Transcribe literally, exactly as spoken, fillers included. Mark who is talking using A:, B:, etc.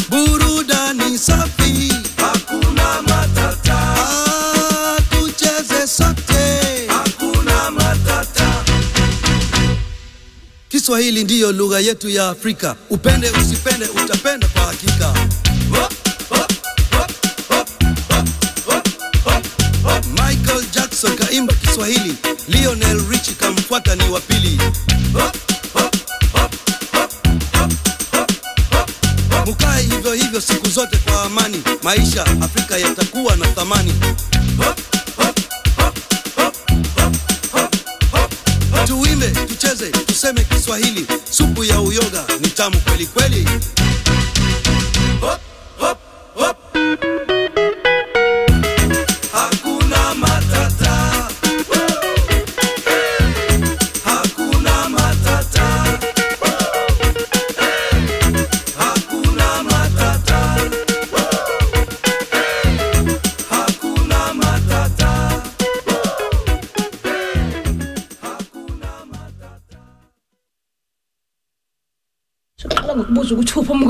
A: burudani safi,
B: hakuna matata.
A: Ah, tucheze sote,
B: hakuna matata.
A: Kiswahili ndiyo lugha yetu ya Afrika. Upende usipende utapenda kwa hakika.
B: Hop, hop, hop, hop, hop, hop, hop, hop.
A: Michael Jackson kaimba Kiswahili, Lionel Richie kamfuata ni wa pili.
B: Hop, hop, hop, hop, hop, hop, hop, hop.
A: Mukae hivyo hivyo siku zote kwa amani, maisha Afrika yatakuwa na thamani.
B: Hop, hop, hop, hop, hop, hop, hop, hop.
A: Tuimbe, tucheze, tuseme Kiswahili, supu ya uyoga ni tamu kweli kweli.
B: Hop, hop, hop. Hakuna matata. Hakuna matata. Hakuna matata. Hakuna matata.
C: Soqala ngokubuza ukuthi uphi